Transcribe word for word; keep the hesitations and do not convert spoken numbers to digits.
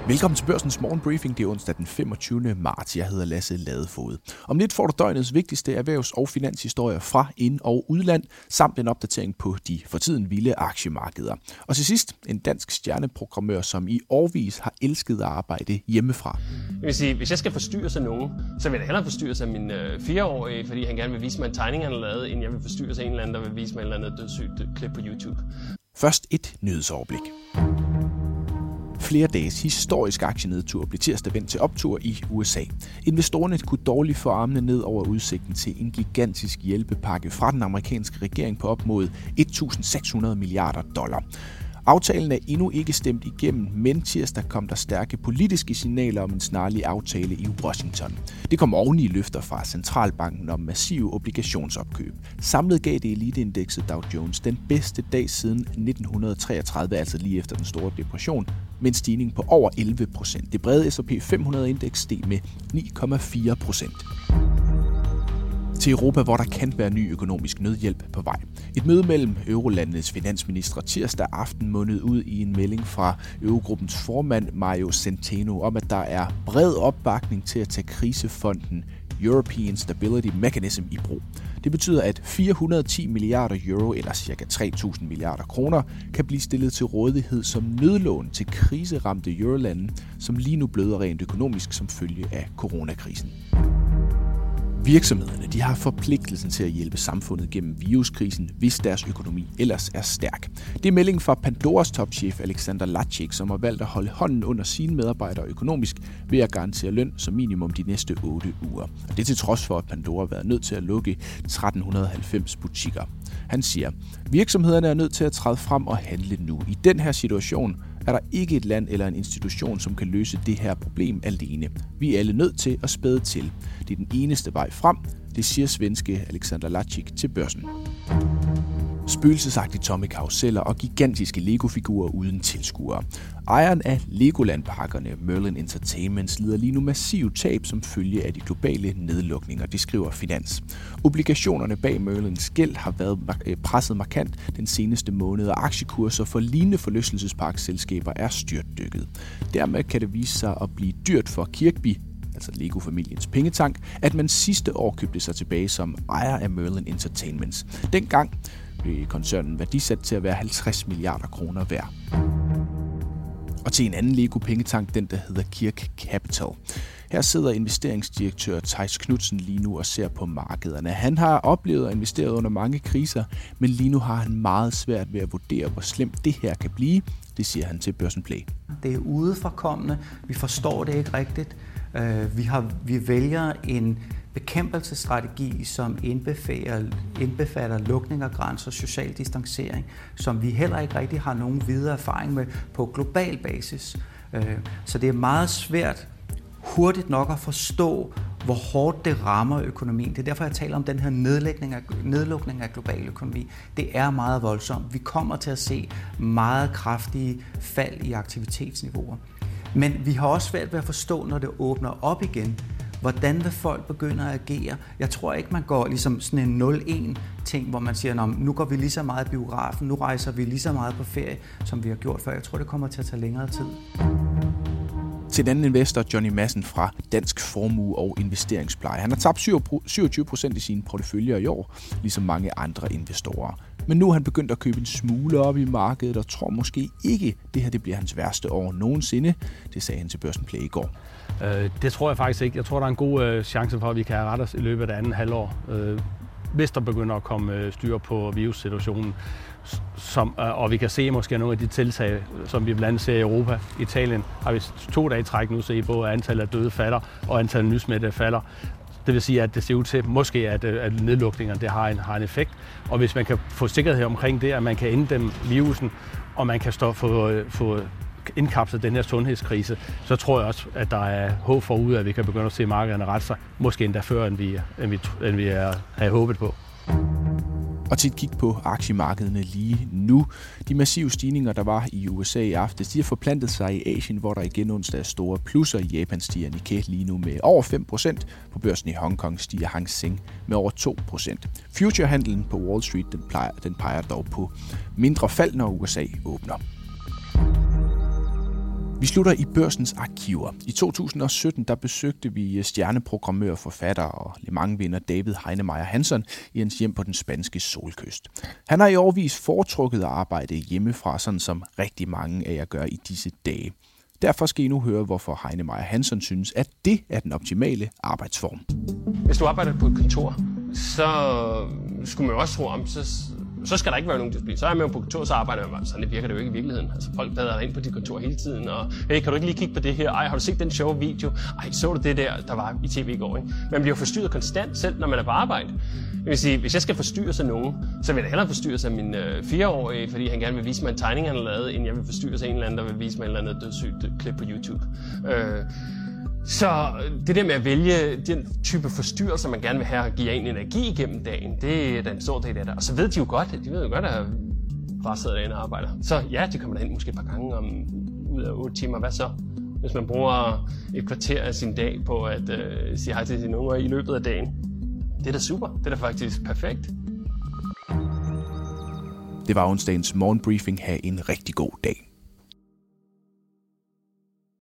Velkommen til Børsens morgenbriefing. Det er onsdag den femogtyvende marts. Jeg hedder Lasse Ladefoged. Om lidt får du døgnets vigtigste erhvervs- og finanshistorier fra ind- og udland, samt en opdatering på de for tiden vilde aktiemarkeder. Og til sidst en dansk stjerneprogrammør, som i årevis har elsket at arbejde hjemmefra. Jeg vil sige, hvis jeg skal forstyrres af nogen, så vil jeg hellere forstyrres af min øh, fireårige, fordi han gerne vil vise mig en tegning, han har lavet, end jeg vil forstyrres af en eller anden, der vil vise mig et eller andet dødssygt klip på YouTube. Først et nyhedsoverblik. Flere dages historisk aktienedtur blev tirsdag vendt til optur i U S A. Investorerne kunne dårligt få armene ned over udsigten til en gigantisk hjælpepakke fra den amerikanske regering på op mod et tusind seks hundrede milliarder dollar. Aftalen er endnu ikke stemt igennem, men tirsdag kom der stærke politiske signaler om en snarlig aftale i Washington. Det kom oven i løfter fra centralbanken om massive obligationsopkøb. Samlet gav det eliteindekset Dow Jones den bedste dag siden nitten treogtredive, altså lige efter den store depression, med en stigning på over elleve procent. Det brede S og P fem hundrede indeks steg med ni komma fire procent. Til Europa, hvor der kan være ny økonomisk nødhjælp på vej. Et møde mellem eurolandenes finansministre tirsdag aften mundede ud i en melding fra Eurogruppens formand Mario Centeno om, at der er bred opbakning til at tage krisefonden European Stability Mechanism i brug. Det betyder, at fire hundrede og ti milliarder euro, eller ca. tre tusind milliarder kroner, kan blive stillet til rådighed som nødlån til kriseramte eurolande, som lige nu bløder rent økonomisk som følge af coronakrisen. Virksomhederne de har forpligtelsen til at hjælpe samfundet gennem viruskrisen, hvis deres økonomi ellers er stærk. Det er meldingen fra Pandoras topchef Alexander Lacik, som har valgt at holde hånden under sine medarbejdere økonomisk ved at garantere løn som minimum de næste otte uger. Og det til trods for, at Pandora har været nødt til at lukke tretten halvfems butikker. Han siger, virksomhederne er nødt til at træde frem og handle nu. I den her situation er der ikke et land eller en institution, som kan løse det her problem alene. Vi er alle nødt til at spæde til. Det er den eneste vej frem, det siger svenske Alexander Lacik til Børsen. Spøgelsesagtige tomme karruseller og gigantiske Lego-figurer uden tilskuere. Ejeren af Legoland-pakkerne, Merlin Entertainments, lider lige nu massiv tab som følge af de globale nedlukninger, det skriver Finans. Obligationerne bag Merlins gæld har været presset markant den seneste måned, og aktiekurser for lignende forlystelsesparkselskaber er styrtdykket. Dermed kan det vise sig at blive dyrt for Kirkbi, altså Lego-familiens pengetank, at man sidste år købte sig tilbage som ejer af Merlin Entertainments. Dengang blev koncernen værdisat til at være halvtreds milliarder kroner værd. Og til en anden Lego-pengetank, den der hedder Kirk Capital. Her sidder investeringsdirektør Theis Knudsen lige nu og ser på markederne. Han har oplevet at investere under mange kriser, men lige nu har han meget svært ved at vurdere, hvor slemt det her kan blive. Det siger han til Børsen Play. Det er udefrakommende. Vi forstår det ikke rigtigt. Vi, har, vi vælger en bekæmpelsesstrategi, som indbefatter, indbefatter lukning af grænser og social distancering, som vi heller ikke rigtig har nogen videre erfaring med på global basis. Så det er meget svært hurtigt nok at forstå, hvor hårdt det rammer økonomien. Det er derfor, jeg taler om den her nedlægning af, nedlukning af global økonomi. Det er meget voldsomt. Vi kommer til at se meget kraftige fald i aktivitetsniveauer. Men vi har også svært ved at forstå, når det åbner op igen, hvordan vil folk begynde at agere? Jeg tror ikke, man går ligesom sådan en nul en ting, hvor man siger, nu går vi lige så meget i biografen, nu rejser vi lige så meget på ferie, som vi har gjort før. Jeg tror, det kommer til at tage længere tid. Til den anden investor, Johnny Madsen fra Dansk Formue- og Investeringspleje. Han har tabt syvogtyve procent i sine porteføljer i år, ligesom mange andre investorer. Men nu er han begyndt at købe en smule op i markedet og tror måske ikke, det her det bliver hans værste år nogensinde. Det sagde han til Børsen Play i går. Øh, det tror jeg faktisk ikke. Jeg tror, der er en god øh, chance for, at vi kan have ret os i løbet af det andet halvår. Øh, hvis der begynder at komme øh, styr på virussituationen. Som, øh, og vi kan se måske nogle af de tiltag, som vi blandt andet ser i Europa. Italien har vi to dage i træk nu set, hvor antallet af døde falder og antallet af nysmittede falder. Det vil sige, at det ser ud til måske, at, at nedlukningerne det har, en, har en effekt. Og hvis man kan få sikkerhed omkring det, at man kan inddæmme virusen, og man kan stå, få, få indkapslet den her sundhedskrise, så tror jeg også, at der er håb forud, at vi kan begynde at se markederne rette sig, måske endda før, end vi, end vi, end vi er, havde håbet på. Og til et kig på aktiemarkederne lige nu. De massive stigninger, der var i U S A i aftes, de har forplantet sig i Asien, hvor der igen onsdag er store plusser. I Japan stiger Nikkei lige nu med over fem procent. På børsen i Hongkong stiger Hang Seng med over to procent. Future-handlen på Wall Street den, plejer, den peger dog på mindre fald, når U S A åbner. Vi slutter i Børsens arkiver. I to tusind og sytten der besøgte vi stjerneprogrammør, forfatter og Le Mans-vinder David Heinemeier Hansson i hans hjem på den spanske solkyst. Han har i årevis foretrukket at arbejde hjemmefra, sådan som rigtig mange af jer gør i disse dage. Derfor skal I nu høre, hvorfor Heinemeier Hansson synes, at det er den optimale arbejdsform. Hvis du arbejder på et kontor, så skulle man jo også tro om, så, så skal der ikke være nogen disciplin. Så er man jo på kontor, så arbejder man. Sådan det virker det jo ikke i virkeligheden. Altså folk bader ind på dit kontor hele tiden, og hey, kan du ikke lige kigge på det her? Ej, har du set den sjove video? Ej, så du det der, der var i tv i går? Ikke? Man bliver forstyrret konstant, selv når man er på arbejde. Jeg vil sige, hvis jeg skal forstyrre sig nogen, så vil jeg hellere forstyrre sig min øh, fireårige, fordi han gerne vil vise mig en tegning, han har lavet, end jeg vil forstyrre sig en eller anden, der vil vise mig en eller anden dødssygt klip på YouTube. Øh, Så det der med at vælge den type forstyrrelser, man gerne vil have og give en energi igennem dagen, det er den store del af det. Og så ved de jo godt, de ved jo godt, at bare sidder derinde og arbejder. Så ja, de kommer derhen måske et par gange om, ud af otte timer. Hvad så? Hvis man bruger et kvarter af sin dag på at øh, sige hej til sine unger i løbet af dagen. Det er da super. Det er da faktisk perfekt. Det var onsdagens morgenbriefing. Ha' en rigtig god dag.